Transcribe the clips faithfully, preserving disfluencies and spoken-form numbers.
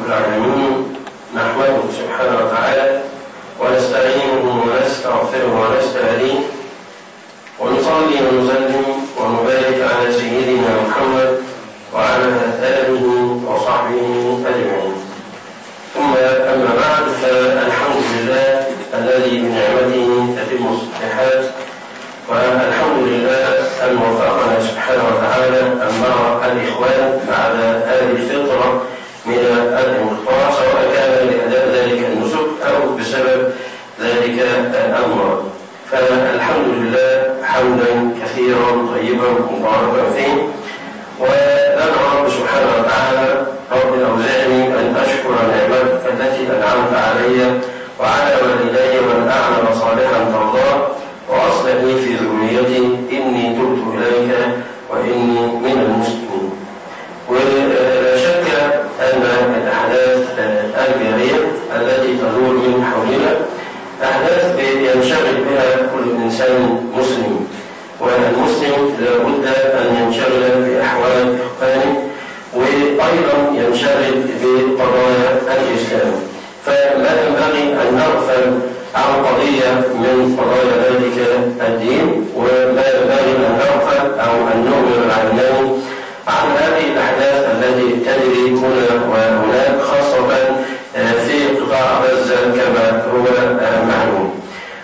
رب العالمين، نحمده سبحانه وتعالى ونستعينه ونستغفره ونستهديه ونصلي ونسلم ونبارك على سيدنا محمد وعلى آله وصحبه أجمعين. ثم أما بعد، فالحمد لله الذي بنعمته تتم الصالحات، والحمد لله أن وفقنا سبحانه وتعالى أن نرى الإخوان بعد هذه الفترة من الانقطاع، سواء كان لأداء ذلك النسك أو بسبب ذلك الأمر. فالحمد لله حمدا كثيرا طيبا مباركا فيه، وندعو رب سبحانه وتعالى: رب أوزعني أن أشكر نعمتك التي أنعمت علي وعلى والدي وأن أعمل صالحا ترضاه وأصلح لي في ذريتي إني تبت إليك وإني من المسلمين. ولا شك أن الأحداث الجارية التي تدور من حولنا أحداث ينشغل بها كل إنسان مسلم، والمسلم لابد أن ينشغل بأحوال إخوانه وأيضا ينشغل بقضايا الإسلام. فلا ينبغي أن نغفل عن قضية من قضايا ذلك الدين، ولا ينبغي أن نغفل أو أن نغمض عينينا عن هذه الأحداث التي تجري هنا وهناك، خاصة في قطاع غزة كما هو معلوم.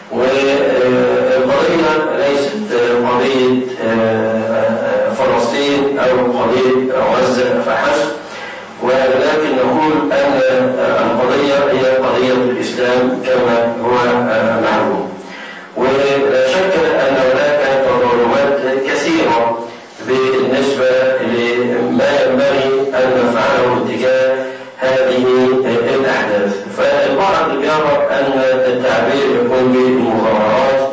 والقضية ليست قضية فلسطين أو قضية غزة فحسب، ولكن نقول أن القضية هي قضية الإسلام كما هو معلوم. ولا شك أن هناك تظاهرات كثيرة بالنسبة لما ينبغي أن نفعله تجاه هذه الأحداث. فالبعض يرى أن التعبير يكون بالمظاهرات،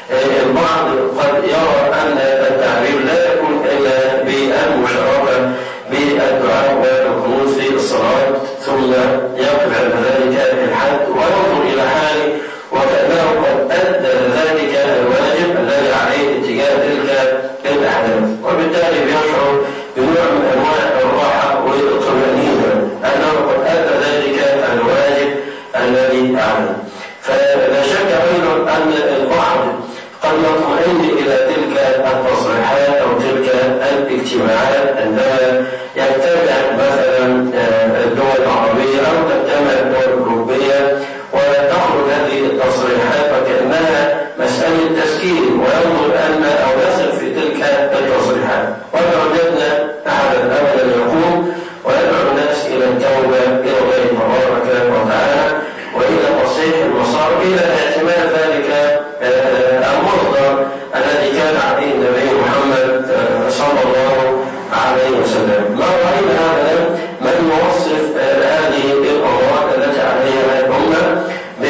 البعض قد يرى أن التعبير لا يكون إلا بالمشاركة بالدعاء والقنوت في الصلاة، ثم يقف عند ذلك الحد وينظر إلى حاله وكأنه قد أدى ذلك الواجب الذي عليه اتجاه تلك الأحداث، وبالتالي بيشعر بنوع من أنواع الراحة والطمأنينة أنه قد أدى ذلك الواجب الذي عليه. فلا شك أيضا أن البعض قد يطمئن إلى تلك التصريحات أو تلك الاجتماعات عندما يتبع مثلا الدول العربية أو تجتمع الدول الأوروبية وتخرج هذه التصريحات وكأنها مسألة تسكين، وينظر أن أو يصل في تلك التصريحات. وإذا وجدنا أحدا أبدا يقوم ويدعو الناس إلى التوبة إلى الله تبارك وتعالى وإلى تصحيح المسار إلى اعتماد ذلك المصدر الذي كان عليه النبي محمد صلى الله عليه وسلم. ما رأينا أبدا من يوصف هذه الأمراض التي عليها الأمة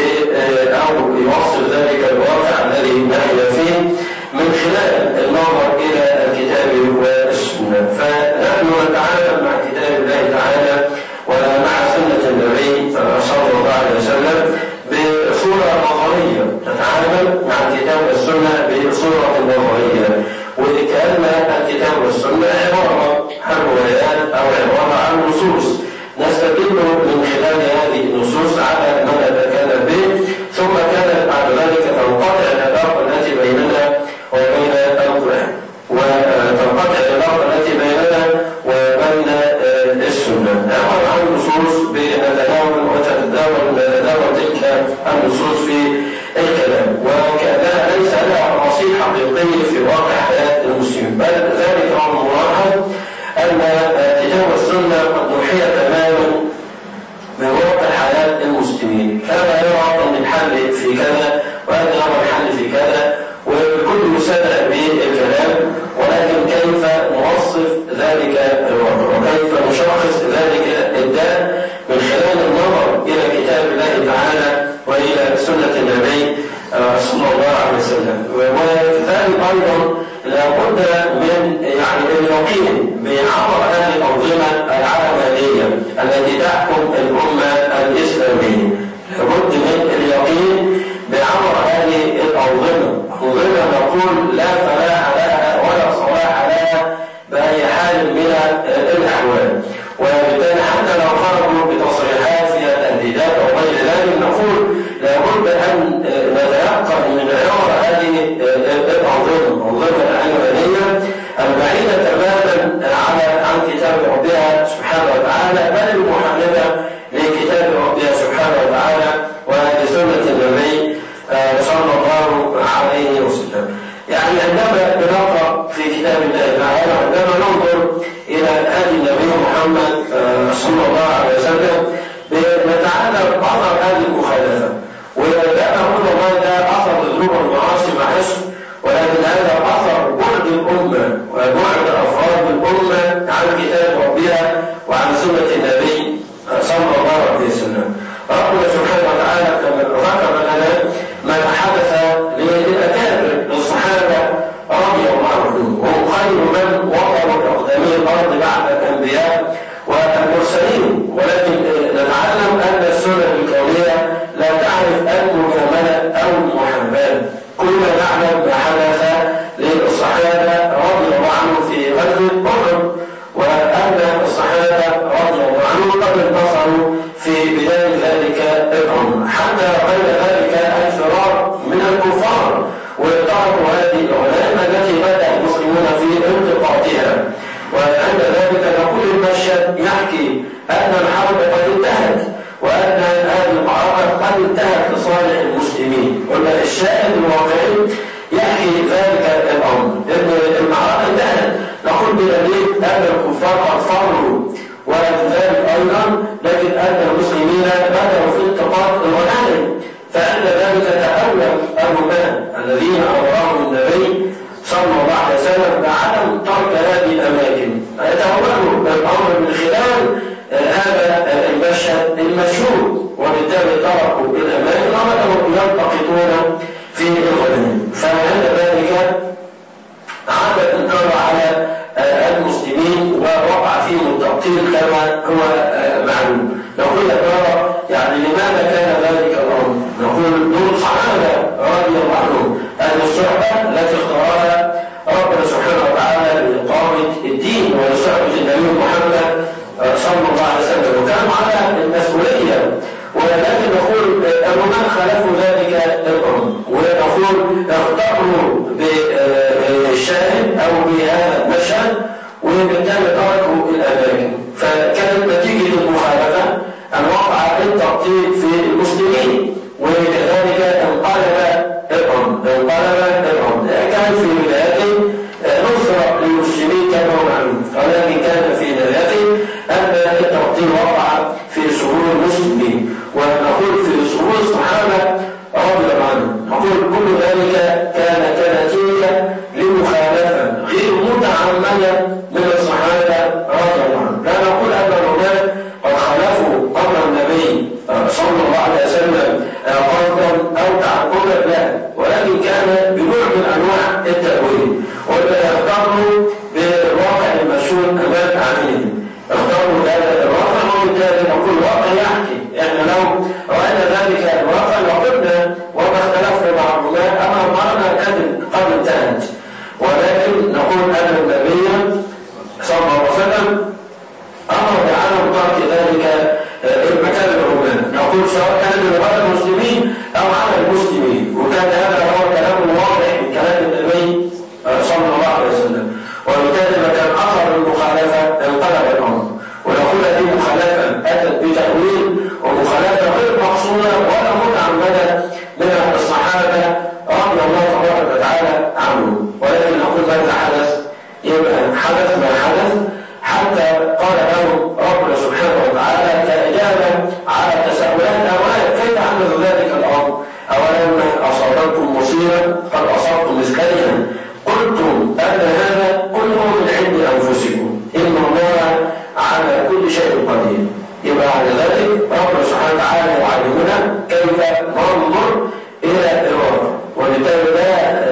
أو يوصف ذلك الواقع الذي نحن فيه من خلال النظر إلى الكتاب والسنة. فنحن نتعامل مع كتاب الله تعالى ومع سنة النبي صلى الله عليه وسلم بصورة نظرية، تتعامل مع الكتاب والسنة بصورة نظرية، وكأن الكتاب والسنة عبارة عن روايات أو عبارة عن نصوص نستدل من خلال هذه النصوص على ما نتكلم به، ثم كانت بعد ذلك تنقطع العلاقة التي بيننا وبين القرآن، وتنقطع العلاقة التي بيننا وبين السنة. عبارة عن نصوص بنتناول وتتداول نتداول تلك النصوص في الكلام، وكأنها ليس لها رصيد حقيقي في واقع حياة المسلمين، بل ذلك هو الملاحظ أن الكتاب والسنة قد نحي تماما من واقع حياة المسلمين. كان يرى أن الحل في كذا وهذا يرى الحل في كذا، والكل يسارع بالكلام، ولكن كيف نوصف ذلك الواقع وكيف نشخص ذلك الداء من خلال النظر إلى كتاب الله تعالى وإلى سنة النبي صلى الله عليه وسلم. وكذلك أيضا لابد من يعني اليقين بعبر هذه الأنظمة العالمية التي تحكم الأمة الإسلامية، لابد من اليقين بعبر هذه الأنظمة، أنظمة نقول لا فلاح لها ولا صلاح لها بأي حال من محمد صلى الله عليه وسلم بنتعلم أثر هذه المخالفة. ولا نقول والله ده أثر ذنوب المعاصي معلش، ولكن هذا أثر بعد الأمة وبعد أفراد الأمة عن كتاب ربها وعن سنة النبي صلى الله عليه وسلم. ربنا سبحانه وتعالى كما ذكر لنا ما حدث للأكابر للصحابة رضي الله عنهم، وهم خير من وطروا بأقدامي الأرض بعد الأنبياء والمرسلين. ولكن نتعلم أن السنة الكونية لا تعرف المكاملة أو المحاباة. كلنا نعلم ما حدث للصحابة رضي الله عنهم في غزوة أحد، وأن الصحابة رضي الله عنهم قد انتصروا في بداية ذلك الأمر، حتى بين ذلك الفرار من الكفار وتركوا هذه الغنائم التي بدأ المسلمون في التقاطها. وعند ذلك نقول المشهد يحكي أن الحرب قد انتهت وأن هذه المعركة قد انتهت لصالح المسلمين. قلنا الشاهد الواقعي يحكي ذلك الأمر، إن المعركة انتهت. نقول بدليل أن الكفار قد فروا وذلك أيضا، لكن أن المسلمين بدأوا في التقاط الغنائم. فأن ذلك تأول الرماة الذين أمرهم النبي صلى الله عليه وسلم بعدم ترك هذه الأماكن، يتأولوا الأمر من خلال هذا المشهد المشهود، وبالتالي تركوا الأماكن وبدأوا يلتقطون في الغنائم. فعند ذلك عاد الإنكار على المسلمين ووقع فيهم التقتيل كما هو معلوم. نقول يا ترى يعني لماذا كان ذلك الأمر؟ نقول دول الصحابة رضي الله عنهم أهل الصحبة التي اختارها ربنا سبحانه وتعالى لإقامة الدين ولصحبة النبي محمد صلى الله عليه وسلم، وكانوا على المسؤولية. ولكن نقول الرماة خالفوا ذلك الأمر، ونقول اختاروا بالشاهد أو بهذا المشهد وبالتالي تركوا الأماكن. فكانت نتيجة المخالفة أن وقع التقطيع في المسلمين، وكذلك انقلب الأمر انقلب الأمر كان في بدايته نصرة للمسلمين كما هو معلوم، ولكن كان في نهايته أن التقطيع وقع في صدور المسلمين. ونقول في صدور الصحابة رضي الله عنهم، نقول كل ذلك كان كنتيجة لمخالفة غير متعمدة من الصحابة رضي الله عنهم. لا نقول أن الرجال قد خالفوا أمر النبي صلى الله عليه وسلم قصدا أو تعقدا، لا، ولكن كان بنوع من أنواع التأويل، ولا يختاروا بالواقع المشهود أمام أعينهم، اختاروا هذا الواقع، وبالتالي نقول الواقع يحكي. احنا لو رأينا ذلك الواقع لقلنا وما اختلفنا مع الرجال أما المرنا قد انتهت. ولكن نقول أن النبي صلى الله عليه وسلم أمر بعدم ترك ذلك المكان الرومان، نقول سواء كان لغير المسلمين أو على المسلمين، وكان هذا هو كلام واضح من كلام النبي صلى الله عليه وسلم. وبالتالي ما كان أثر المخالفة انقلب الأمر. ونقول هذه مخالفة أتت بتأويل ومخالفة غير مقصودة ولا متعمدة من الصحابة رضي الله تبارك وتعالى عنهم. ولكن نقول ماذا حدث؟ يبقى حدث ما حدث حتى قال له ربنا سبحانه وتعالى كإجابة على تساؤلات أولا كيف حدث ذلك الأمر؟ أولا أصابتكم مصيبة قد أصبتم مثلها قلتم أن هذا كله من عند أنفسكم إن الله على كل شيء قدير. يبقى على ذلك ربنا سبحانه وتعالى يعلمنا كيف ننظر إلى الواقع، وبالتالي لا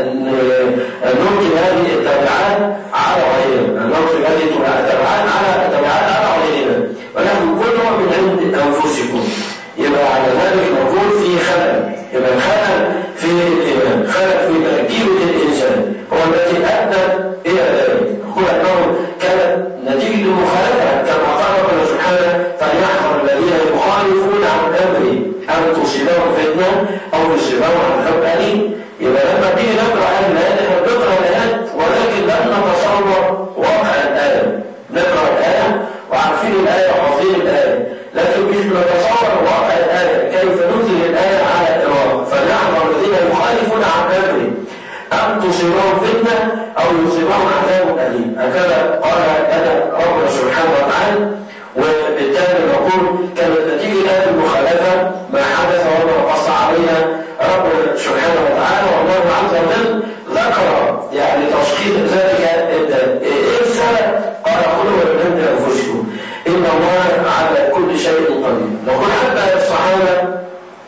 نلقي هذه التبعات على غيرنا، نلقي هذه التبعات على التبعات على غيرنا، ولكن كله من عند أنفسكم. يبقى على ذلك نقول في خلل، يبقى الخلل في الإيمان، خلل في تركيبة الإنسان هو الذي أدى إلى ذلك. نقول أنه كانت نتيجة المخالفة كما قال ربنا سبحانه فليحذر الذين يخالفون عن أمره أن تصيبهم فتنة أو يصيبهم عذاب أليم. يبقى لما تيجي نقرأ هذه الآيات احنا بنقرأ الآيات ولكن لم نتصور واقع الآية. نقرأ الآية وعارفين الآية وحافظين الآية، لكن مش نتصور واقع الآية كيف ننزل الآية على الواقع. فليحذر الذين يخالفون عن أمره أن تصيبهم فتنة أو يصيبهم عذاب أليم. هكذا قال لنا ربنا سبحانه وتعالى قدير. نقول حتى الصحابة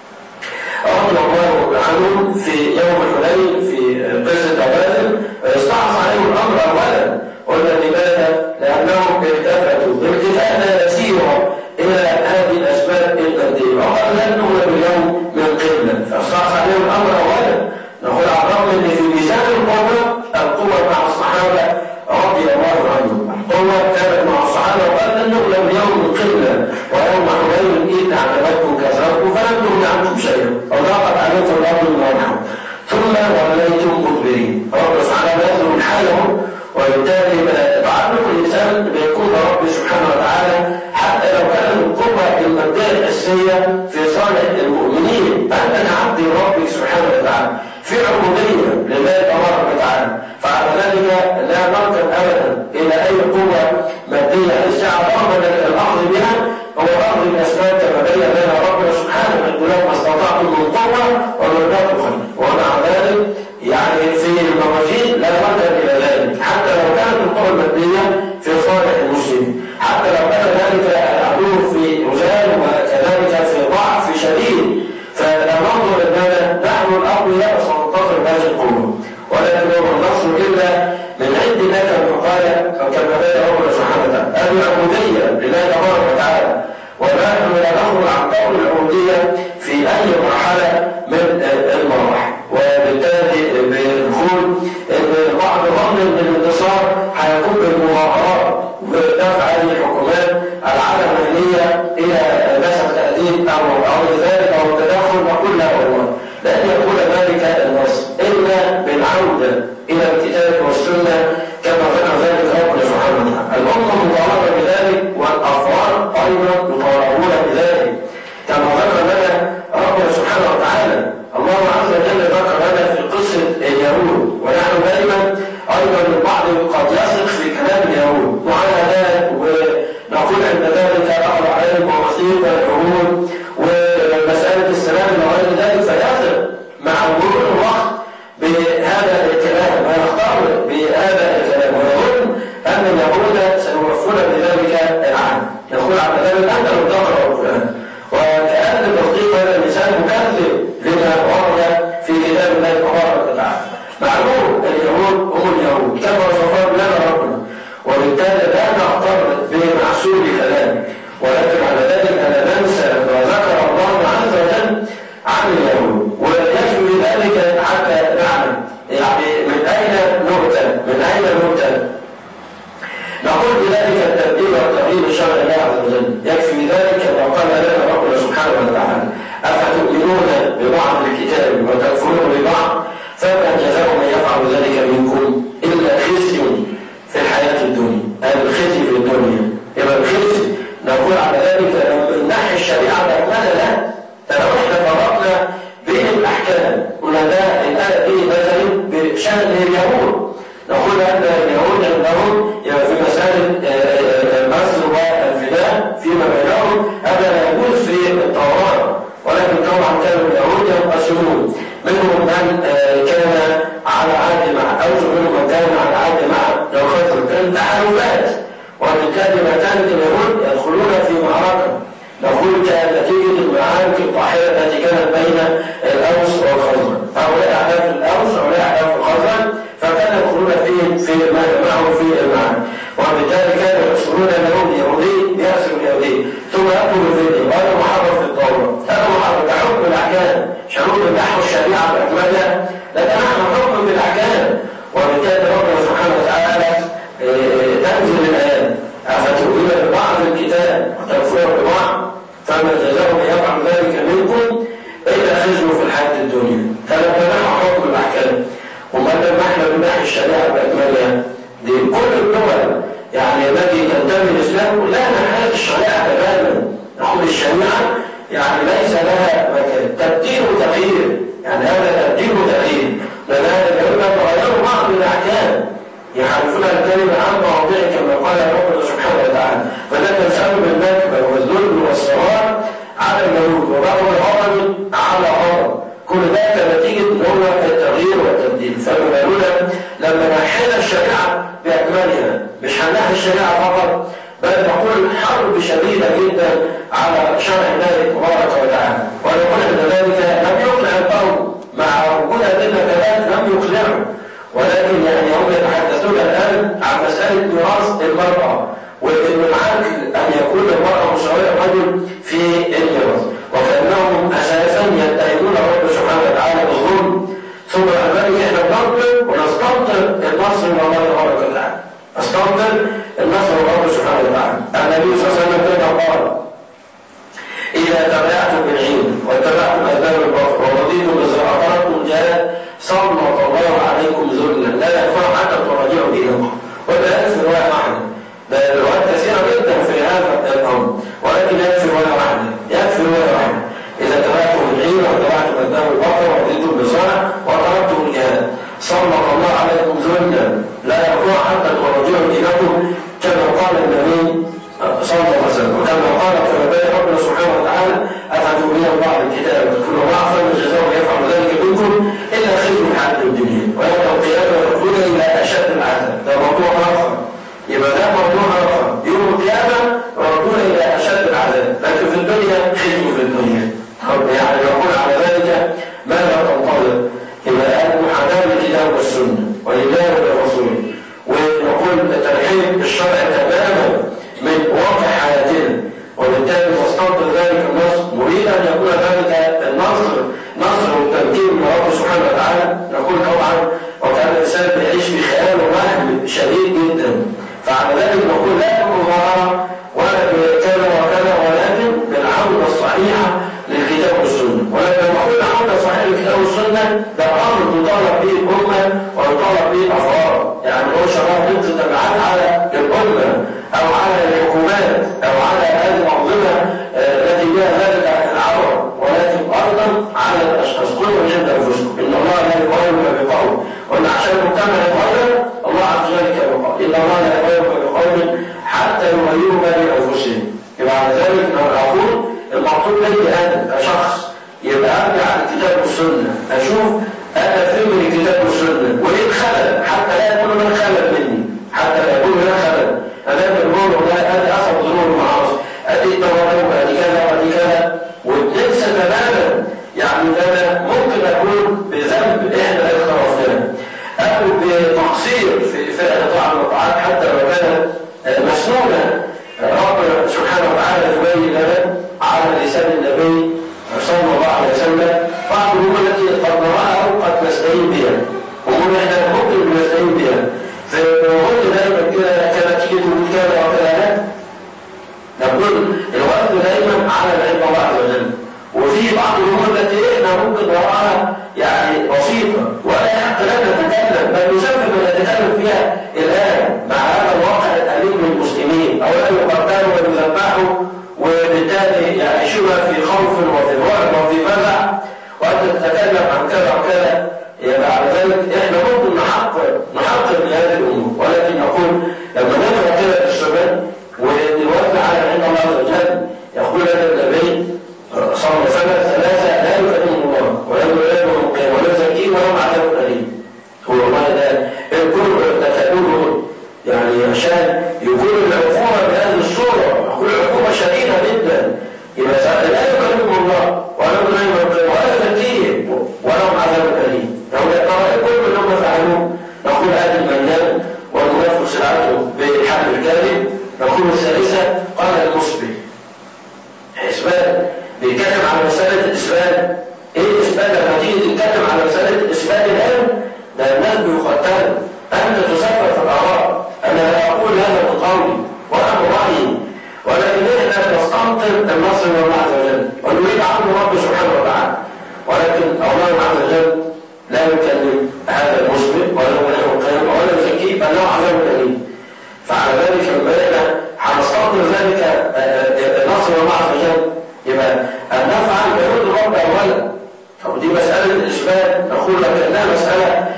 رضي الله عنهم في يوم حنين في قصة بدر استعصى عليهم الأمر أولا. قلنا لماذا؟ لأنهم التفتوا بالتفاتة يسيرة إلى هذه الأسباب المادية وقال لن نغلب اليوم من قبلة، فاستعصى عليهم الأمر أولا. نقول على الرغم أن في ميزان القوة القوة مع الصحابة رضي الله عنهم، القوة كانت مع الصحابة وقال لن نغلب اليوم من قبلة، ويوم حنين إذ أعجبتكم كثرتكم فلم تغن عنكم شيئا وضاقت عليكم الأرض بما رحبت ثم وليتم مدبرين. رب سبحانه ينظر من حالهم، وبالتالي تعلق الإنسان بيكون رب سبحانه وتعالى حتى لو كانت القوة المادية الأساسية في صالح المؤمنين. أنت عبد ربك سبحانه وتعالى في عبودية لله تبارك وتعالى، فعلى ذلك لا نركب أبدا إلى أي قوة مادية الساعة رغم الأخذ بها هو أخذ الأسباب كما بين لنا ربنا سبحانه يقول ما استطعتم من قوة ومن قوة، ومع ذلك يعني في المواجيد لا نركب إلى ذلك حتى لو كانت القوة المادية في صالح المسلمين، حتى لو كان ذلك العدو في رجال وكذلك في ضعف شديد، فلا ننظر أننا نحن الأقوياء سننتصر بهذه القوة، ولكن هو النصر إلا من عند الله كما قال كما بين ربنا سبحانه وتعالى العبودية لله تبارك وتعالى، ونحن لا نخرج عن قول العبودية في أي مرحلة من المراحل. وبالتالي بنقول ان بعض ظن ان الانتصار هيكون بالمظاهرات ودفع هذه الحكومات العلمانيه الى مثل تأديب او او ذلك او التدخل، وكل والله لن يكون ذلك النصر الا بالعوده الى الكتاب والسنه كما ذكر ذلك ربنا سبحانه وتعالى. الامه مطالبه بذلك والافراد ايضا مطالبون بذلك كما ذكر لنا ربنا سبحانه وتعالى. الله عز وجل ذكر لنا في قصة اليهود، ونحن دائما أيضا البعض قد يثق في كلام اليهود معاهدات ونقول عند ذلك أخذ عليهم ومصير العهود ومسألة السلام وغير ذلك، فيثق مع مرور الوقت بهذا الكلام ويختار بهذا الكلام ويظن أن اليهود سيوفون بذلك العهد. يقول على ذلك أنت لم تقرأ القرآن، وكأن تصديق هذا الإنسان مكذب لما ورد في كتاب الله تبارك وتعالى. معلوم اليهود هم اليهود كما وصفهم لنا ربنا، وبالتالي لا نعترض بمحسوب كلام، ولكن على ذلك لا ننسى ما ذكر الله عز وجل عن اليهود، ويكفي ذلك حتى نعلم يعني من أين نؤتى من أين نؤتى نقول بذلك الترتيب والتغيير الشرع الله عز وجل. يكفي ذلك ما قال لنا ربنا سبحانه وتعالى أفتؤمنون ببعض الكتاب وتكفرون ببعض فما جزاء من يفعل ذلك منكم إلا خزي في الحياة الدنيا. الخزي في الدنيا يبقى الخزي نقول على ذلك من ناحية الشريعة بأكملها لو احنا فرقنا بين الأحكام قلنا ده الآية دي مثلا بشأن اليهود، نقول أن اليهود عندهم في مسألة البذل والفداء فيما بينهم هذا لا يجوز في التوراة، ولكن طبعا كانوا اليهود ينقسمون، منهم من كان على عهد مع أوس ومنهم من كان على عهد مع لو خسر كان تحالفات، وبالتالي ما كانت اليهود يدخلون في معركة نقول كنتيجة المعارك الضاحية التي كانت بين الأوس والخزرج، هؤلاء أحداث الأوس وهؤلاء أحداث الخزرج، فكانوا يدخلون فيه في معه في المعارك، وبالتالي كانوا يحصلون اليهود يهودي يأسر اليهودي ثم يأكل الفدية وهذا محرم في الدولة، هذا محرم كحكم الأحكام شروط نحو الشريعة بأكملها، لكن نحن حكم بالأحكام. وبالتالي ربنا سبحانه وتعالى تنزل الآيات أفتؤمنون ببعض الكتاب وتكفرون ببعض فما جزاء من يفعل ذلك منكم إلا خزي في الحياة الدنيا. فلما نحن حكم الأحكام وما لما احنا بنحي الشريعة بأكملها دي كل الدول يعني التي تنتمي الإسلام كلها نحيت الشريعة تماما، نقول الشريعة يعني ليس لها مكان، تبديل وتغيير، يعني هذا تبديل وتغيير، لأن هذا اليوم تغيروا بعض الأحكام يحرفون الكلمة عن مواضعه كما قال ربنا سبحانه وتعالى، فده كان سبب النكبة والذل والصراع على اليهود وبعض العرب على عرب، كل ذلك نتيجة هو التغيير والتبديل. فما بالنا لما نحينا الشريعة بأكملها، مش هنحي الشريعة فقط بل نقول حرب شديدة جدا على شرع الله تبارك وتعالى، ونقول ان ذلك لم يقنع القوم مع وجود ادله كذلك لم يقنعوا، ولكن يعني هم يتحدثون الان عن مساله ميراث المراه، وان العدل ان يكون المراه مساويه الرجل في الميراث، وكانهم اساسا يتهمون الرب سبحانه وتعالى بالظلم. ثم ذلك احنا بننظر ونستنطر النصر من الله تبارك وتعالى، نستنطر النصر من الله سبحانه وتعالى. النبي صلى الله عليه وسلم قال: إذا تبعتم بالعلم واتبعتم أسباب الباطل ورضيتم بزراعتكم الجهاد سلط الله عليكم ذلا لا يكفر حتى تراجعوا دينكم. وده يكفي رواية واحدة، ده روايات كثيرة جدا في هذا الأمر، ولكن يكفي رواية واحدة، يكفي رواية واحدة: إذا تبعتم بالعلم واتبعتم أسباب الباطل ورضيتم بالزرع وتركتم الجهاد سلط الله عليكم ذلا لا يكفر حتى تراجعوا دينكم، كما قال النبي صلى الله عليه وسلم، وكما قال كما بين ربنا سبحانه وتعالى: أفتؤمنون الله بالكتاب وتكفرون بعض فالجزاء يفعل ذلك منكم إلا خزي في الحياة الدنيا ويوم القيامة يردون إلى أشد العذاب. ده موضوع آخر، يبقى ده موضوع آخر، يوم القيامة يردون إلى أشد العذاب، لكن في الدنيا خزي في الدنيا. يعني يقول على ذلك ماذا تنتظر؟ يبقى المحاكاة بالكتاب والسنة والإيمان بالرسول، ونقول ترحيب الشرع تماما من واقع حياتنا، وبالتالي نستنطق ذلك النصر. نريد ان يكون ذلك النصر نصر والتمكين من الله سبحانه وتعالى. نقول طبعا وكان الانسان بيعيش في خيال ووهم شديد جدا، فعلى ذلك نقول لا بالمظاهره ولا بكذا وكذا، ولكن بالعوده الصحيحه للكتاب والسنه. ولكن نقول العوده الصحيحه للكتاب والسنه ده امر تطالب به الامه ويطالب به الافراد، يعني هو شرط تبعات على الامه أو على الحكومات أو على هذه الأنظمة التي بها ذلك العرب، ولكن أيضا على الأشخاص. كلوا من عند أنفسكم إن الله لا يغيرك بقول، وإن عشان المجتمع يتغير الله عز وجل يقول إن الله لا يغيرك بقول حتى يغيروا ما بأنفسهم. يبقى على ذلك نقول المطلوب مني أنا كشخص يبقى أرجع للكتاب والسنة، أشوف أنا فين من الكتاب والسنة وإيه الخلل، حتى لا يكون من خلل مني، حتى لا يكون من خلل أمام الأمور، ولا هذه أصل ظهور المعاصي، هذه التوارث وهذه كذا وهذه كذا، وتنسى تماما يعني أنا ممكن أكون بذنب إحنا اقترفناه أو بتقصير في فعل طاعة الطاعات حتى لو كانت مسنونة. ربنا سبحانه وتعالى يبين لنا على لسان النبي صلى الله عليه وسلم بعض الأمور التي قد نراها أو قد نستعين بها، أمور إحنا ممكن نستعين بها. فنقول دائما كده كما تيجي تقول كذا وكذا، نقول الوقت دائما على العلم الله عز وجل. وفي بعض الامور التي احنا ممكن نراها يعني بسيطه ولا حتى لا نتكلم، بل نسبب نتكلم فيها الان مع هذا الواقع الاليم للمسلمين، او لا يقتلوا ويذبحوا وبالتالي يعيشون في خوف وفي رعب وفي فزع، وانت تتكلم عن كذا وكذا. يبقى على ذلك احنا ممكن نحقق نحقق لهذه الامور، ولكن نقول لما نقرا كده في الشباب ونوزع على علم الله عز وجل، يقول لنا النبي صلى الله عليه وسلم: ثلاثه لا يكلمهم الله ولا يكلمهم القيامه ولا يزكيهم ولهم عذاب اليم. هو والله ده الكل تقول يعني عشان يكون العقوبه بهذه الصوره، يكون العقوبه شديده جدا. يبقى لا يكلمهم الله ولا يكلمهم القيامه ولا يزكيهم ولهم عذاب اليم. لو القرائن كل اللي هم فعلوه نقول هذه المنان والمنافق سلعته بالحمل الكاذب. نقول الثالثة قال المصبي إثبات، بيتكلم على مسألة الإثبات. إيه الإثبات؟ لما تيجي تتكلم على مسألة الإثبات الآن ده الناس بيقتلوا، أنت تسفر في الآراء. أنا لا أقول هذا بقولي ولا برأيي، ولكن إحنا نستنطق النصر من الله عز وجل ونريد عنه رب سبحانه وتعالى، ولكن الله عز وجل لا يكلم هذا المسلم ولا يكلمه القيامة ولا يزكيه بل له عذاب أليم. فعلى ذلك لما احنا هنستنطق ذلك النصر من الله عز وجل يبقى أن نفعل بحدود الرب أولا. طب دي مسألة الإثبات، نقول لك أنها مسألة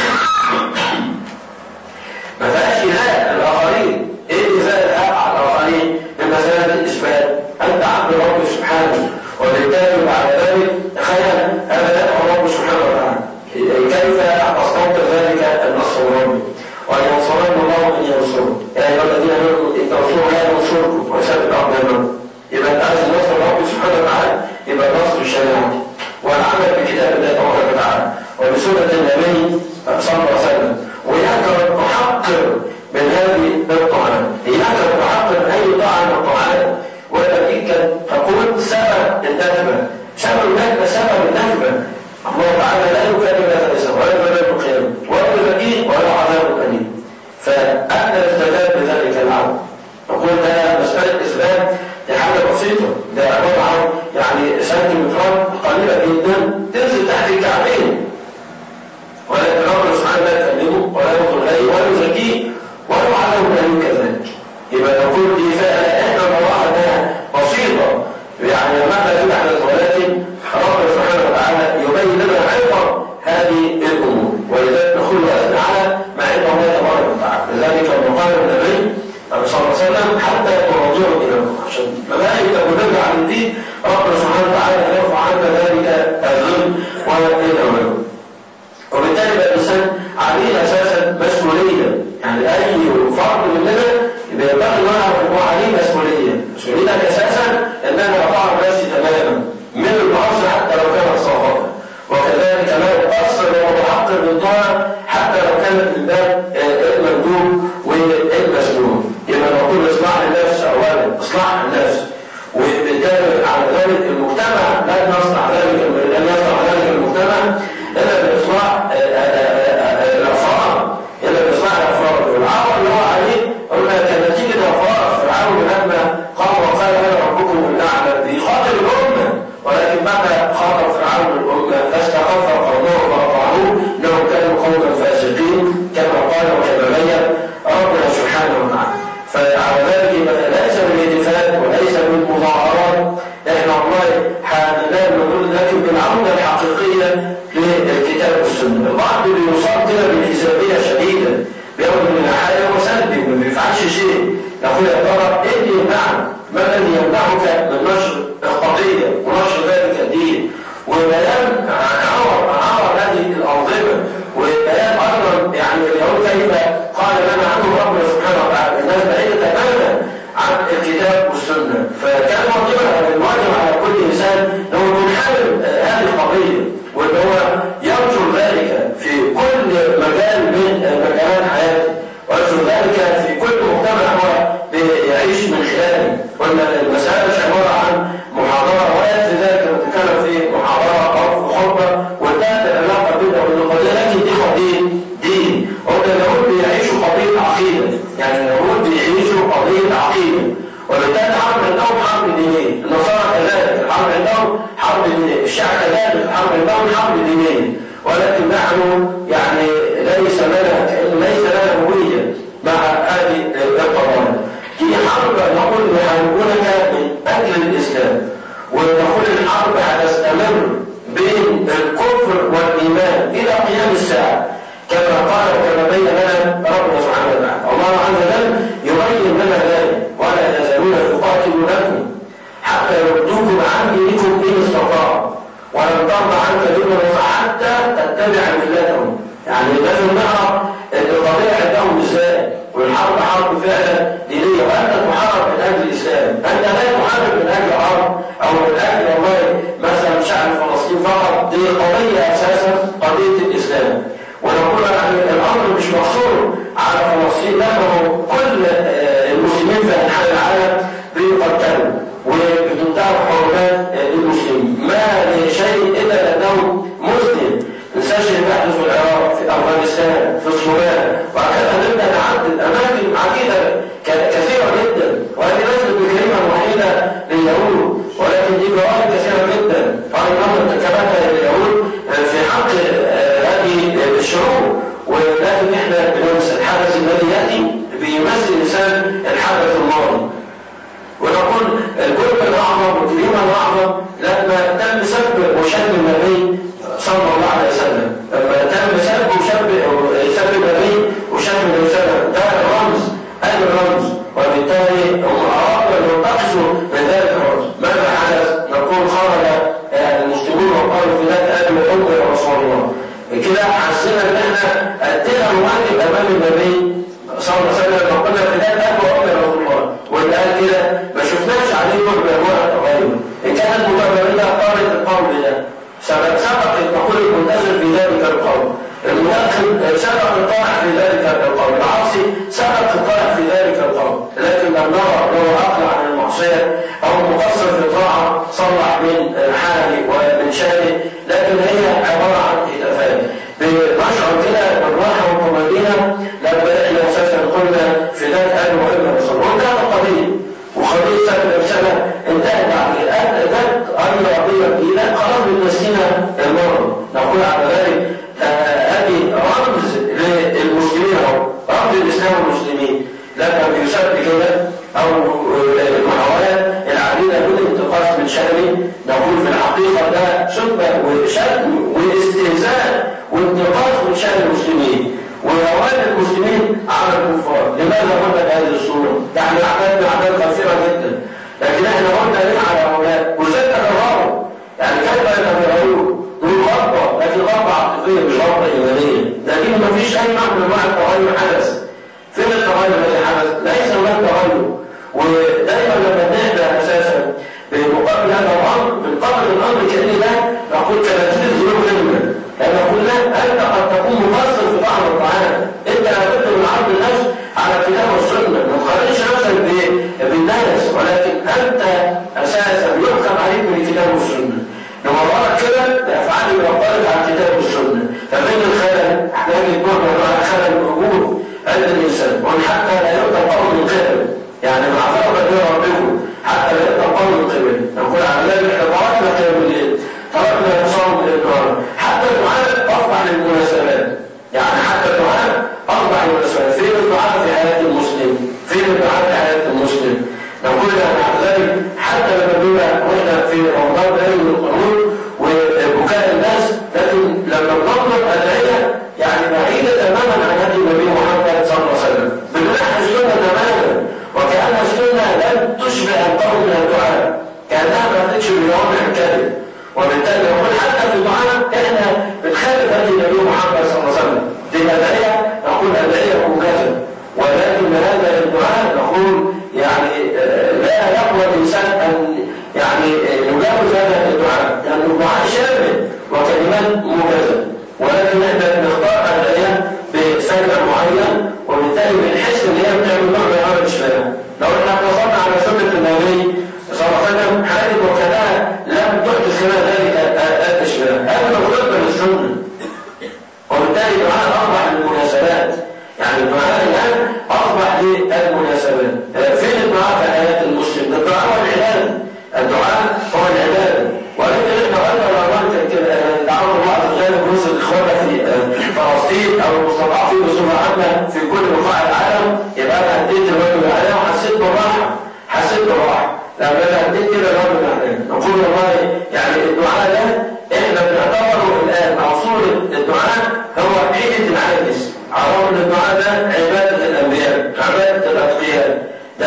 ما فيهاش إيذاء الآخرين. إيه إيذاء الحق على الآخرين؟ بمسألة الإثبات. أنت عبد رب سبحانه، وبالتالي بعد ذلك تخيل هذا يدعو رب سبحانه وتعالى كيف تستنطق ذلك النصر الربي وأن ينصرن الله من ينصره. يا أيها الذين آمنوا إن تنصروا لا ينصركم ويثبت أقدامكم. يبقى أنت عايز النصر الرب سنة النبي صلى الله عليه وسلم، ويأكل محقر من هذه الطاعات، يأكل محقر أي طاعة من الطاعات. ولكن تقول سبب النكبة، سبب النكبة سبب النكبة، الله تعالى لا يكلم لا تيسر ولا يكلم القيامة ولا يبكي ولا عذاب أليم. فأنا استفاد بذلك العون. نقول ده مسألة إثبات، دي حاجة بسيطة، ده عبارة عن يعني سنتيمترات قليلة جدا تنزل تحت الكعبين، ولكن ربنا سبحانه لا يكلمه ولا ينظر إليه ولا يزكيه ولا يعلم أن كذلك. يبقى نقول دي فعلا احنا مراحة بسيطة يعني مهما تبحث، ولكن ربنا سبحانه وتعالى يبين لنا عظم هذه الأمور، ولذلك نقول وأثنى على ما عند الله تبارك وتعالى. لذلك لما قال النبي صلى الله عليه وسلم حتى ترجعوا إلى الله، عشان ملائكة ونرجع عن الدين ربنا سبحانه وتعالى يرفع عنا ذلك الظلم والأمر. وبالتالي بقى الإنسان عليه أساسا مسؤولية، يعني أي فرد مننا يبقى ينبغي أنه عليه مسؤولية. مسؤوليتك أساسا أن أنا أطاع نفسي تماما من الأصل حتى لو كان صافا، وكذلك لا أقصر وأحقر بالطاعة حتى لو كانت الباب المندوب والمسنون. يبقى نقول إصلاح النفس أولا، إصلاح النفس، وبالتالي على ذلك المجتمع لا يصلح ذلك لن يصلح ذلك المجتمع إلا بإصلاح الأفراد، إلا بإصلاح الأفراد. والعمل اللي هو عليه قلنا كنتيجة أفراد فرعون لما قام وقال أنا ربكم الأعلى بخاطر الأمة، ولكن بعد خاطر فرعون الأمة فاستخف قومه وأطاعوه إنهم كانوا قوما فاسقين كما قال وكما بين ربنا سبحانه وتعالى. فعلى ذلك ليس بالاتفاق وليس بالمظاهرات، احنا والله حالنا نقول لكن بالعودة الحقيقية للكتاب والسنة. البعض بيصاب كده بالحسابية شديدة، بياخد من الحياة وسلبي وما بيفعلش شيء. نقول يا ترى ايه اللي يمنعك؟ ما الذي يمنعك من نشر القضية ونشر ذلك الدين وبيان عور عور هذه الأنظمة، وبيان أيضا يعني اليهود كيف قال لنا عنه ربنا سبحانه وتعالى الناس بعيدة تماما عن الكتاب والسنة. فكان واجبا الواجب على كل إنسان أنه يحارب هذه القضية، وأن هو ينشر ذلك في كل مجال من مجالات حياته، وينشر ذلك في كل مجتمع هو يعيش من خلاله. وأن المسألة مش عبارة عن محاضرة وقت ذلك نتكلم في محاضرة أو في خطبة وانتهت العلاقة بيننا وبين القضية، لكن دي قضية دين. وأن اليهود بيعيشوا قضية عقيدة، يعني اليهود بيعيشوا قضية عقيدة، وبالتالي حرب عندهم حرب دينية، النصارى كذلك الحرب عندهم حرب دينية، الشيعة كذلك الحرب عندهم حرب دينية. ولكن نحن يعني ليس لنا ليس لنا هوية مع هذه القضايا. هي حرب نقول يحاربونك من أجل الإسلام، ونقول الحرب هتستمر بين الكفر والإيمان إلى قيام الساعة كما قال وكما بين لنا ربنا سبحانه وتعالى. الله عز وجل يبين لنا ذلك ولا يزالون يقاتلونكم حتى يردوكم عن دينكم إن استطاعوا ولن ترضى عنك دينهم حتى تتبع ملتهم. يعني لازم نعرف القضية عندهم ازاي، والحرب حرب فعلا دينية، وأنت تحارب من أجل الإسلام، أنت لا تحارب من أجل عرب أو من أجل والله مثلا شعب فلسطين فقط. دي قضية أساسا قضية الإسلام. ونقول أن الأمر مش مقصور على فلسطين، لأنه كل المسلمين في أنحاء العالم بيقتلوا وبتنتهك حرمات المسلمين، ما لشيء إلا لأنه مسلم. ننساش اللي بيحدث في العراق، في أفغانستان، في الصومال، وهكذا نبدأ نعدد أماكن عديدة كثيرة جدا، وهذه ليست الكلمة الوحيدة لليهود، ولكن دي جوانب كثيرة جدا أيضا ارتكبتها لليهود في حق هذه الشعوب. ولكن احنا بنمس الحدث الذي يأتي بيمثل إنسان الحدث الماضي، ونقول الجرم الأعظم والجريمة الأعظم لما تم سب وشتم النبي صلى الله عليه وسلم، لما تم سب وشتم سب النبي وشتم النبي صلى الله عليه وسلم، ده رمز أي رمز، وبالتالي هم أرادوا أن ينتقصوا من ذلك الرمز. ماذا حدث؟ نقول خرج المسلمون وقالوا في ذات أبي وأمي يا رسول الله. كده حسنا ان احنا ادينا الواجب امام النبي صلى الله عليه وسلم، وقلنا في ذات ابي وامي يا رسول الله، واللي قال كده ما شفناش عليه نوع من انواع التغير. ان كانت متبرئه قالت القول ده سبقت نقول المنتظر في ذلك القول، سبق الطائع في ذلك القول، العاصي سبق الطائع في ذلك القول، لكن لم نرى لو أقلع عن المعصية أو مقصر في طاعة صلح من حاله ومن شانه، لكن هي عبارة عن هتافات. بنشعر كده بالراحة والطمأنينة لما احنا أساسا قلنا في ذات أهل وإبن الرسول، وكان قضية وقضية سنة سنة انتهت بعد الآن ذات أمر قضية جديدة خلاص بتنسينا المرض. نقول على ذلك هذه رمز للمسلمين أو رمز الإسلام والمسلمين، لما بيسبب كده أو المحاولات العديدة بالانتقاص من شأنه، نقول في الحقيقة ده سبة وشتم واستهزاء وانتقاص من شأن المسلمين ورواد المسلمين على الكفار. لماذا قلنا بهذه الصورة؟ يعني أعمال أعمال كثيرة جدا، لكن احنا قلنا ليه على هؤلاء وازاي تكرروا؟ يعني كيف يتكررون؟ دول غلطة، لكن غلطة عاطفية مش غلطة إيمانية، لكن ما فيش أي نوع من أنواع التغير حدث. فين التغير الذي حدث؟ ليس هناك تغير. ودائما لما نهدى أساسا بمقابل هذا الأمر بالقبل الأمر كأن ده نقول كنتيجة ظروف علمنا، لأن نقول لا أنت قد تكون مقصر في بعض الطعام، أنت لابد من عرض النفس على الكتاب والسنة، ما تقارنش نفسك بالناس، ولكن أنت أساسا يحكم عليك من الكتاب والسنة. لما مرات كده بأفعال يعترض على الكتاب والسنة، فمن الخلل احنا نقول مع الخلل موجود عند الإنسان، وإن حتى لا يقدر قول من قبل، يعني مع فرق بين ربكم حتى لا يقدر قول من قبل. نقول على ذلك تركنا قيام الليل، تركنا صوم النهار، حتى الدعاء أصبح للمناسبات، يعني حتى الدعاء أصبح للمناسبات. فين الدعاء في حياة المسلم؟ فين الدعاء في حياة المسلم؟ نقول مع ذلك حتى لما بيبقى واحنا في رمضان دائما القانون وبكاء الناس، لكن لما نطلب أدعية يعني بعيدة تماما عن هدي النبي محمد صلى الله عليه وسلم، بنحن السنة تماما، وكأن السنة لم تشبه القول من الدعاء، كأنها ما تشبه بجوامع الكلم. وبالتالي نقول حتى في الدعاء احنا بنخالف هدي النبي محمد صلى الله عليه وسلم. دي الأدعية نقول أدعية موجزة، ولكن هذا الدعاء نقول يعني لا يقوى الإنسان أن يعني يجاوز هذا الدعاء، لأن يعني الدعاء شامل وكلمات موجزة، ولكن احنا نختار أدعية بسبب معين، وبالتالي بنحس ان هي بتعمل نوع من انواع الاشباه. لو احنا اقتصرنا على سنة النبي صلى الله عليه وسلم حاجة وكذا لم تحدث لنا ذلك الاشباه، هذا مقدم للسنة، وبالتالي الدعاء أصبح للمناسبات، يعني الدعاء الآن أصبح للمناسبات. فين الدعاء في حياة المسلم؟ الدعاء هو العبادة، الدعاء هو العبادة، ولكن احنا قلنا لو دعوة الله عز وجل بنصر إخواننا في فلسطين أو المستضعفين بصورة عامة في كل بقاع العالم، يبقى أنا هديت الرجل العالم وحسيت بالراحة، حسيت بالراحة لما أنا هديت كده الرجل العالم. نقول والله يعني الدعاء ده احنا بنعتبره الآن عصور الدعاء هو عيدة العاجز، على ان الدعاء ده عبادة الأنبياء، عبادة الأتقياء، ده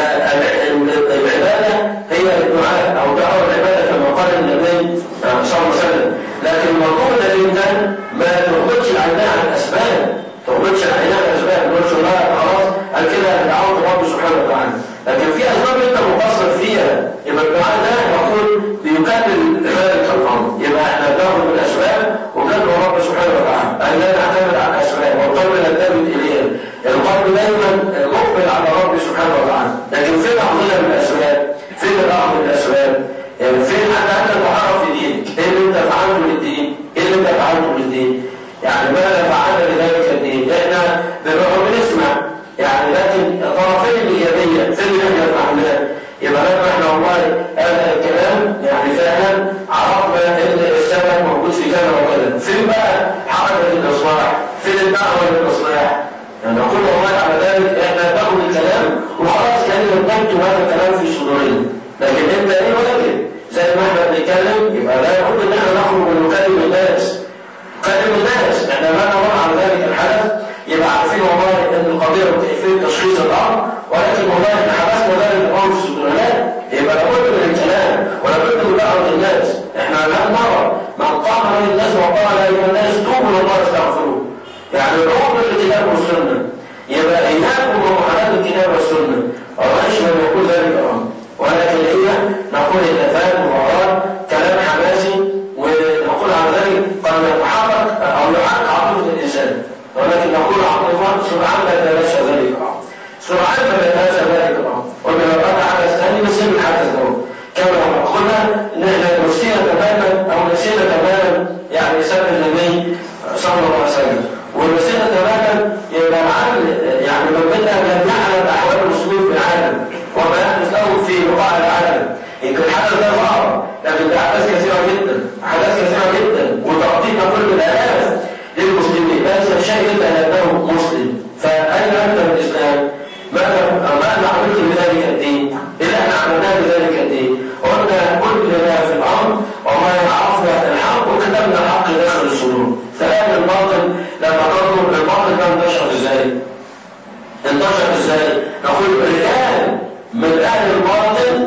العبادة هي الدعاء أو دعوة العبادة كما قال النبي صلى الله عليه وسلم. لكن الموضوع ده جدا ما تغلطش عينها عن الأسباب، تغلطش عينها عن الأسباب، ما تقولش لا خلاص قال كده دعوة رب سبحانه وتعالى، لكن في أسباب أنت مقصر فيها، يبقى الدعاء ده نقول بيكمل ذلك الأمر. يبقى احنا بناخد من الأسباب وبندعو رب سبحانه وتعالى أن لا نعتمد على الأسباب، والقلب نلتفت إليها، القلب دايما مقبل على رب سبحانه وتعالى. لكن فين أخذنا من الأسباب؟ فين الأخذ من الأسباب؟ يعني فين حتى أنت تعرف في دين؟ إيه اللي أنت فعلته للدين؟ إيه اللي أنت فعلته للدين؟ يعني ماذا فعلنا لذلك الدين؟ إحنا بنروح بنسمع يعني، لكن طرفين الإيجابية فين اللي احنا فعلناه؟ يبقى لما احنا والله هذا الكلام يعني فعلا عرفنا ان السبب موجود في كذا وكذا، فين بقى حركة الإصلاح؟ فين الدعوة للإصلاح؟ يعني نقول والله على ذلك احنا ناخد الكلام وخلاص كان نبدأ هذا الكلام في صدورنا، لكن انت ايه واجب؟ زي ما احنا بنتكلم يبقى لا يقول ان احنا نخرج ونكلم الناس، نكلم الناس، احنا ما نمر على ذلك الحدث يبقى عارفين والله ان القضيه كيفيه تشخيص الامر، ولكن والله احنا حبسنا ذلك الامر في صدورنا، يبقى لابد من الكلام ولابد من دعوه الناس. احنا لا نرى من قام للناس وقال ايها الناس توبوا الى الله واستغفروه، يعني الامر بالكتاب والسنه، يبقى اياكم ومحاربه الكتاب والسنه، والله يشمل يقول ذلك الامر، ولكن هي نقول الافات وراء كلام حماسي، ونقول على ذلك قد يتحرك او يحرك عقيده الانسان، ولكن لو معنى ان احنا نسينا تماما او نسينا تماما يعني سنة النبي صلى الله عليه وسلم، ونسينا تماما يبقى العالم يعني ربنا لم يعلم احوال المسلمين في العالم وما يحدث لهم في بقاع العالم. يمكن الحدث ده ظهر لكن ده احداث كثيره جدا، احداث كثيره جدا وتعطينا كل الالاف للمسلمين، ليس شيء الا انه مسلم. فاين انت من الاسلام؟ ماذا ماذا عملت بذلك الدين؟ اللي احنا عملناه بذلك الدين قلنا كل ما في الامر وما عرفنا الحق وكتبنا الحق داخل الصدور. سلام الباطل لما ننظر الباطل ده انتشر ازاي؟ انتشر ازاي؟ نقول رجال من اهل الباطل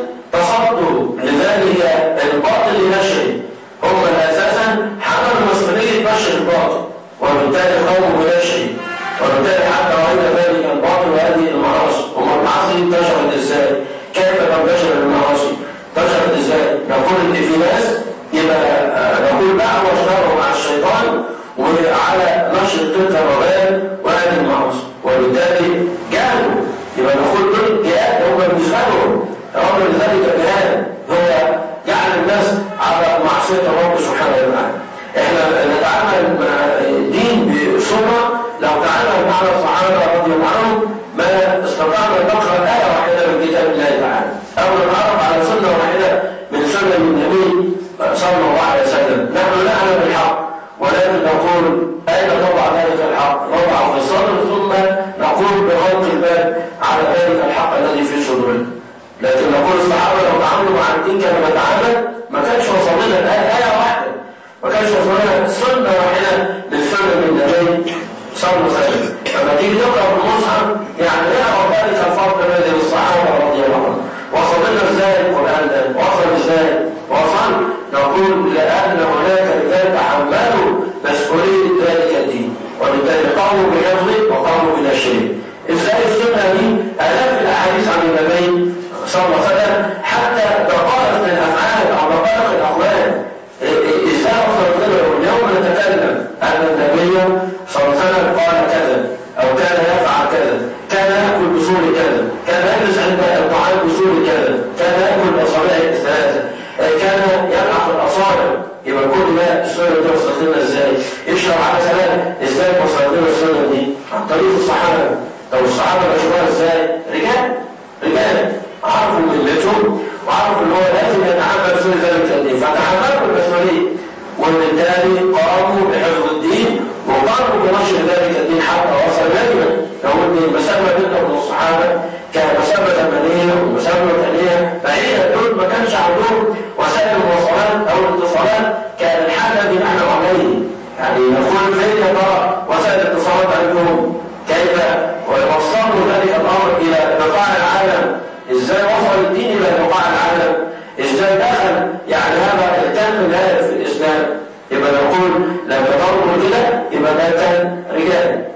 تصدوا لذلك الباطل لنشره، هم اساسا حملوا مسؤوليه نشر الباطل وبالتالي قاموا بنشره، وبالتالي حتى راينا ذلك الباطل وهذه المعاصي. هم المعاصي انتشرت ازاي؟ كيف تنتشر المعاصي؟ انتشرت ازاي؟ نقول ان في ناس يبقى نقول دعوه اشتغلوا مع الشيطان وعلى نشر تلك الرذائل وهذه المعاصي، وبالتالي جاهلوا. يبقى نقول دول جهاد هم بالنسبه لهم الامر لذلك الجهاد هو جعل الناس على معصيه الرب سبحانه وتعالى. احنا نتعامل مع الدين بصوره لو تعامل مع الصحابه رضي الله عنهم ما استطعنا ان نقرا ايه واحده من كتاب الله تعالى او نتعرف على سنه واحده من سنه النبي صلى الله عليه وسلم. نحن نعلم الحق ولكن نقول اين نضع ذلك الحق؟ نضع في الصدر ثم نقول بغض الباب على ذلك الحق الذي في صدرنا. لكن نقول الصحابه لو تعاملوا مع الدين كما نتعامل ما كانش وصل لنا الايه ايه واحده، ما كانش وصل لنا سنه واحده من سنه من النبي صلى الله عليه وسلم. لما تيجي تقرا في المصحف يعني نعرف ذلك الفضل الذي للصحابه رضي الله عنهم. وصل لنا ازاي القران ده؟ وصل ازاي؟ وصل نقول لان هناك رجال تحملوا مسؤوليه ذلك الدين وبالتالي قاموا بحفظه وقاموا بنشره. ازاي السنه دي؟ الاف الاحاديث عن النبي صلى الله عليه وسلم حتى دقائق الافعال او دقائق الاقوال. ازاي وصلت لنا اليوم نتكلم ان النبي صلى الله عليه وسلم قال كذا او كان يفعل كذا، كان ياكل بصور كذا، كان يجلس عند الطعام بصور كذا، كان ياكل باصابعه الثلاثه، كان يلعب الاصابع. يبقى كل ده السنه دي وصلت لنا ازاي؟ يشرب على سلام ازاي وصلت لنا السنه دي؟ عن طريق الصحابه. طب الصحابه بيشوفوها ازاي؟ رجال رجال عرفوا ملتهم وعرفوا ان هو لازم يتحمل سوء ذلك الدين فتحملوا المسؤوليه وبالتالي قاموا بحفظ الدين وقاموا بنشر ذلك الدين حتى وصل نجما. لو ان المسافه بينهم الصحابه كانت مسافه زمنيه ومسافه مكانيه بعيده، دول ما كانش عندهم وسائل المواصلات او الاتصالات كان الحال الذي نحن عليه. يعني نقول فين يا ترى وسائل الاتصالات عندهم؟ كيف وصلوا ذلك الامر الى بقاع العالم؟ ازاي وصل الدين الى بقاع العالم؟ ازاي دخل يعني هذا الكلام الهادف في الاسلام؟ يبقى نقول لما تنظر كده يبقى ده كان رجال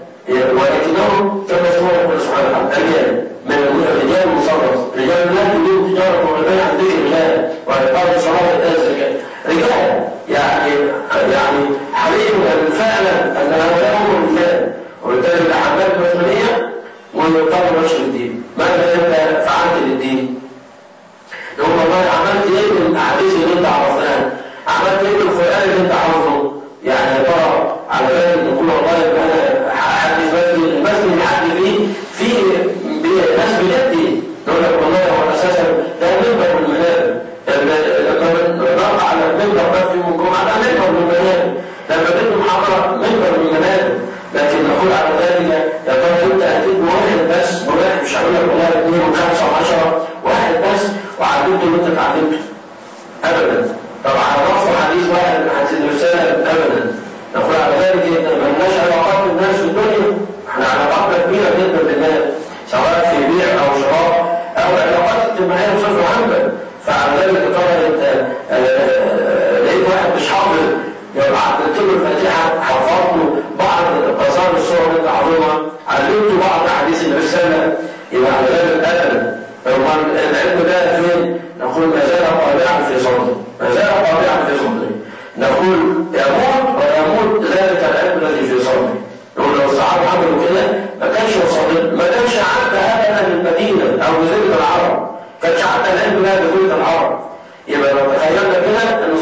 ولكنهم كما يقول سبحانه وتعالى رجال من الرجال المصرف، رجال لا تريد تجاره وبيع عن ذكر الله واقام الصلاه واتاء الزكاه. رجال يعني يعني حري فعلا ان هؤلاء هم الرجال وبالتالي تحملت المسؤوليه وقاموا بنشر الدين. ماذا انت فعلت للدين؟ يقول والله عملت ايه من الاحاديث اللي انت عرفتها؟ عملت ايه من القران اللي انت عرفته؟ يعني يا ترى على بالك نقول والله انا حدث المسجد المسجد اللي حد فيه في ناس بجدي نقول لك والله هو اساسا ده منبر من المنابر. لما نقع على المنبر ده في يوم الجمعه ده منبر من المنابر، لما بدي محاضره منبر من المنابر. لكن نقول على ذلك يا ترى انت هتجيب واحد بس واحد مش هقول لك والله اثنين وخمسه وعشره واحد بس وعلمته اللي انت اتعلمته ابدا. طبعا نص حديث واحد من حديث الرساله ابدا. نقول على ذلك انت ما لناش علاقات بالناس في الدنيا، احنا علاقاتنا كبيره جدا بالناس سواء في بيع او شراء او علاقات اجتماعيه بصفه عامه. فعلى ذلك ترى انت لقيت واحد مش حافظ لو عدلت له الفاتحه حفظته بعض قصائد الصور اللي انت حافظها، علمته بعض احاديث الرساله، يبقى على ذلك ابدا. العلم ده فين؟ نقول ما زال قابعا في صدري، ما زال قابعا في صدري. نقول يموت ويموت ذلك العلم الذي في صدري. نقول لو الصحابه عملوا كده ما كانش وصل ما كانش عدى ابدا المدينه او جزيره العرب، ما كانش عدى العلم ده جزيره العرب. يبقى لو تخيل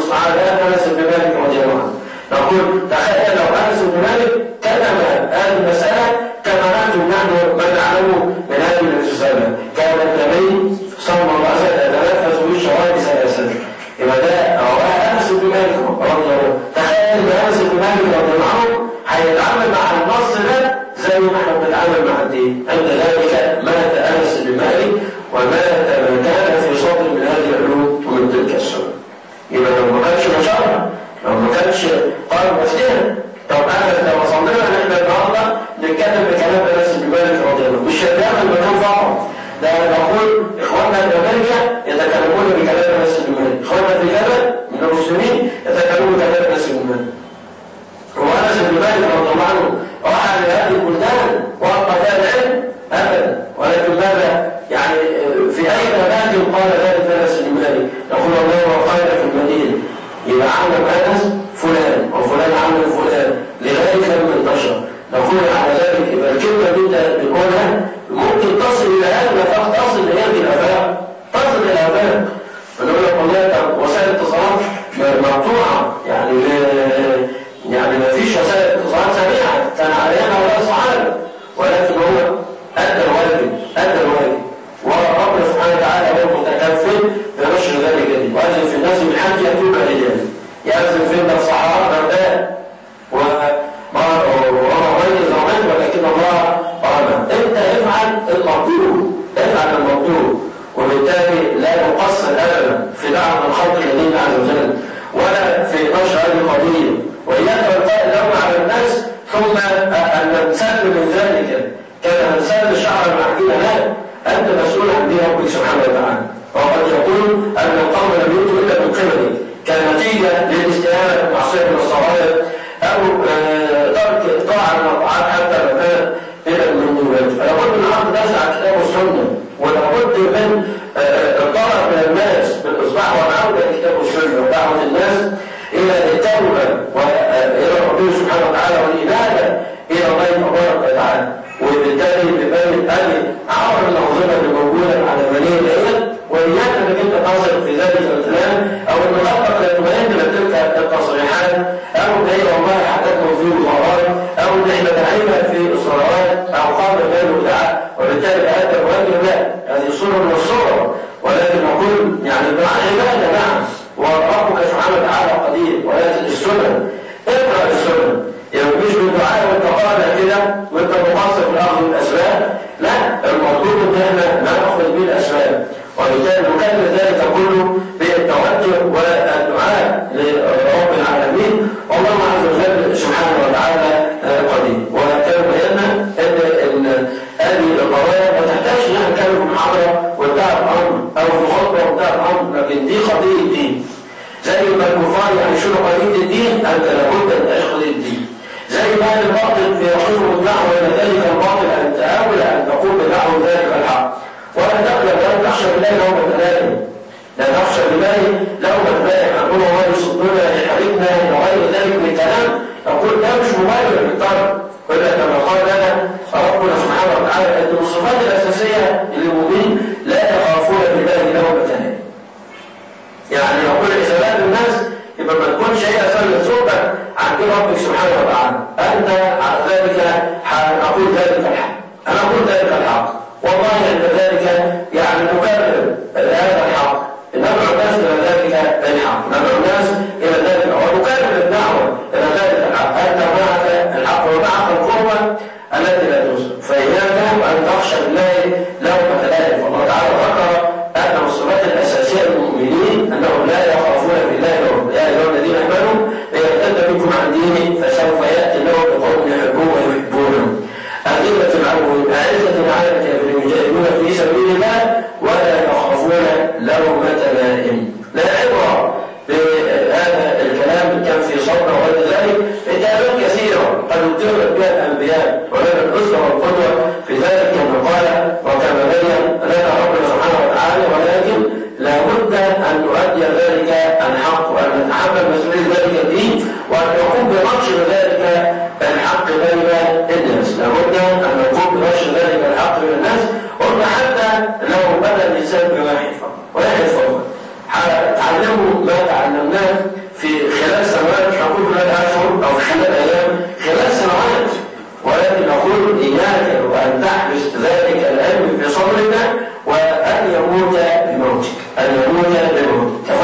تعالى أنس بن مالك رضي الله عنه. نقول تخيل لو أنس بن مالك كتم هذه المسألة كما نحن نحن من نعلمه من هذه الرسالة، كان النبي صلى الله عليه وسلم يتنفس بالشوارع ثلاثة. يبقى ده رواه أنس بن مالك رضي الله عنه. تخيل إن أنس بن مالك رضي الله عنه هيتعامل مع النص ده زي ما احنا بنتعامل مع الدين. عند ذلك مات أنس بن مالك ومات من كان في صدر من هذه العلوم ومن تلك السنة. يبقى لو ما كانش مشارة، لو ما كانش قال مفتنا، طب أنا لو وصلنا ان احنا النهارده نتكلم بكلام أنس بن مالك رضي الله عنه مش هنعمل مكان فقط. ده انا بقول اخواننا الامريكا يتكلمون بكلام أنس بن مالك، اخواننا في اليمن من المسلمين يتكلمون بكلام أنس بن مالك. وأنس بن مالك رضي الله عنه راح لهذه البلدان وأبقى العلم أبدا، ولكن ماذا يعني في أي مكان قال ذلك أنس بن مالك؟ يقول الله وقال في المدينة يبقى علم أنس فلان وفلان علم فلان لذلك لم ينتشر. نقول على ذلك يبقى الكلمة اللي انت بتقولها ممكن تصل إلى هذا الآفاق، تصل لهذه الآفاق، تصل إلى الآفاق. فنقول لك والله وسائل الاتصالات مقطوعة، يعني يعني ما فيش وسائل اتصالات سريعة كان عليها ولا صعب، ولكن هو أدى الواجب، أدى الواجب، وربنا سبحانه وتعالى هو متكفل بنشر ذلك الدين. وأذن في الناس بالحج يأتوك رجال، يأذن في الصحراء برداء وما غير زمان، ولكن الله رمى. أنت افعل المطلوب، افعل المطلوب، وبالتالي لا نقصر أبدا في دعوة الخلق لدين عز وجل ولا في نشر هذه القضية. وإياك والقاء اللوم على الناس ثم أن ننسل من ذلك كما ننسل شعر المعجين. لا، أنت مسؤول عن دين ربك سبحانه وتعالى. وقد يقول أن القوم لم يؤتوا إلا من قبلك كنتيجة للاستهانة بالمعصية من الصغائر أو ترك طاعة المطاعات حتى لو كانت إلى المنوبات. فلابد من العقل نزع كتاب السنة، ولابد من الطلب من الناس بالإصباح والعودة لكتاب السنة ودعوة الناس إلى التوبة وإلى ربنا سبحانه وتعالى والإنابة إلى الله تبارك وتعالى. وبالتالي ببين أن عبر الأنظمة اللي موجودة على مالية العلم، وإياك أنك أنت تصل في ذلك الكلام أو أن خطك لا تبين لتلك التصريحات أو أن هي والله حدثنا في وزارات أو أن إحنا دعينا في إصرارات أو قام بين ودعاء، وبالتالي هذا الواجب لا، هذه صورة من الصور. ولكن نقول يعني معنى عبادة نعم، وربك سبحانه وتعالى قدير، ولكن السنن اقرأ السنن. يعني مش بالدعاء وانت قاعد كده وانت مقصر في اخذ الاسباب، لا، المطلوب ان احنا ناخذ بالاسباب، وبالتالي نكمل ذلك كله بالتوجه والدعاء لرب العالمين. والله عز وجل سبحانه وتعالى قدير. وكان بينا ان هذه القضايا ما تحتاج ان احنا نتكلم في محاضره وانتهى الامر او في خطبه وانتهى الامر، لكن دي قضيه الدين. زي ما الكفار يعني شنو قضيه الدين، انت لابد ان تعيش قضيه الدين. زي ما الباطل في يقوم الدعوة إلى ذلك الباطل أن تحاول أن تقوم بدعوة ذلك الحق، ولا تقلق لا تخشى بالله لومة لائم، لا تخشى بالله لومة لائم. نقول الله يصدنا يحركنا إلى غير ذلك من الكلام، نقول ده مش مبرر بالطرف، ولا كما قال لنا ربنا سبحانه وتعالى أن الصفات الأساسية للمؤمنين لا يخافون بالله لومة لائم. يعني يقول حسابات الناس يبقى ما تكونش هي أسأل صوبك عن دين ربك سبحانه وتعالى. أنت على ذلك أقول ذلك الحق، أنا أقول ذلك الحق، والله عند ذلك يعني نكرر هذا الحق، ندعو الناس إلى ذلك الحق، ندعو الناس إلى ذلك ونكرر الدعوة إلى ذلك الحق. أنت معك الحق ومعك القوة التي لا توصف، فإياك أن تخشى بالله لومة لائم. والله تعالى ذكر أن الصفات الأساسية للمؤمنين أنهم لا يخافون بالله لومة. يا أيها الذين آمنوا يرتد منكم عن دينه فسوف يأتي الله بقوم يحبون ويحبونه أذلة عنهم أعزة على الكافرين يجاهدون في سبيل الله ولا يخافون لومة لائم. لا عبرة بهذا الكلام كان في صبر وغير ذلك إجابات كثيرة قد اتبعت بها الأنبياء، ولنا الأسوة والقدوة في ذلك كما قال وكما بين لنا ربنا سبحانه وتعالى. ولكن لابد أن نؤدي ذلك الحق وأن نتحمل مسؤولية ذلك الدين وأن نقوم بنشر ذلك الحق بين الناس. لابد أن نقوم بنشر ذلك الحق بين الناس. قلنا حتى لو بدأ الإنسان بواحد فقط واحد فقط تعلموا ما تعلموا الناس في خلال سنوات، نقول خلال أشهر أو خلال أيام، خلال سنوات، ولكن نقول إياك وأن تحبس ذلك العلم في صدرك وأن يموت بموتك، أن يموت بموتك.